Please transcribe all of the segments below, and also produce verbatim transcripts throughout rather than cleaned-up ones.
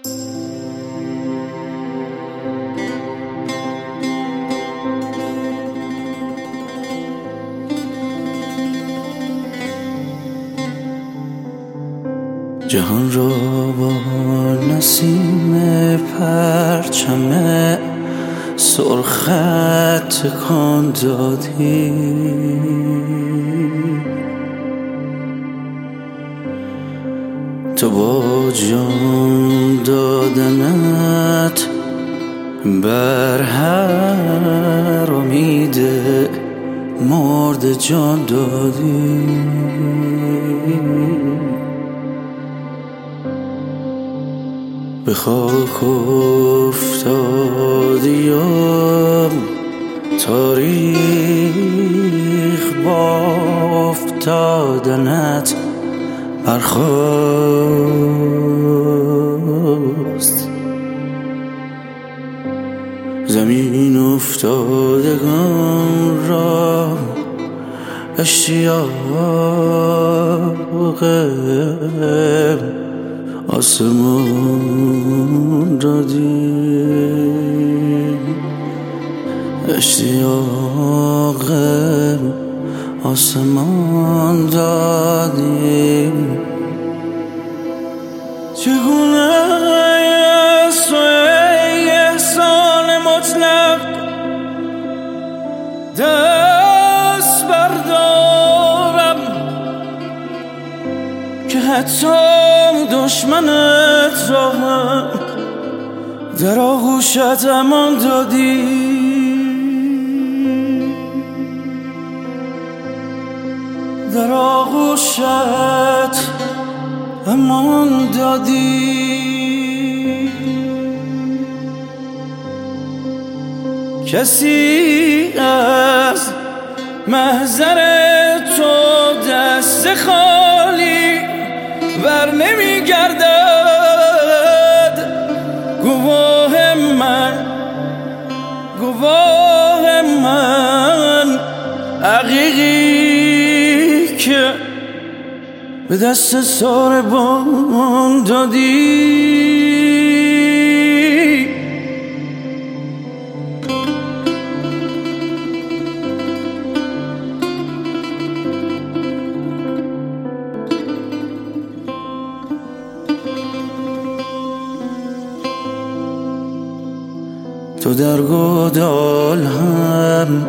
جهان را با نسیم پرچم سرخت تکان دادی، تو با جان دادنت بر هر امید مرد جان دادی. به خاک افتادی و تاریخ با افتادنت برخاست. زمین افتادگان را اشتیاق آسمان دادی، اشتیاق آسمان دادی. چگونه است و ای احسان مطلق دست بردارم که حتی دشمنت را هم در آغوشت امان دادی. در آغوشت امان دادی. کسی از محضر تو دست خالی بر نمی گردد. گواه من گواه من عقیقی که به دست ساربان دادی. تو در گودال هم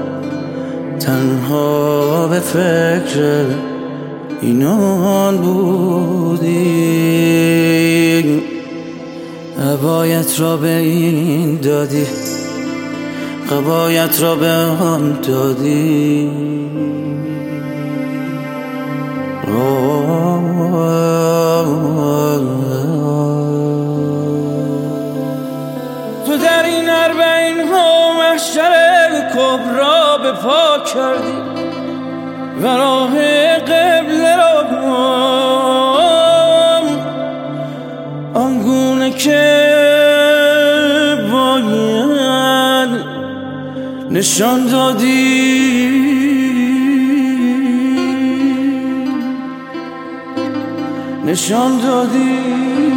تنها به فکر اینان بودی، عبایت را به این دادی، قبایت را به آن دادی. تو در این اربعین ها محشر کبرا به پا کردی و راه قبله را آنگونه که باید نشان دادی. نشان دادی.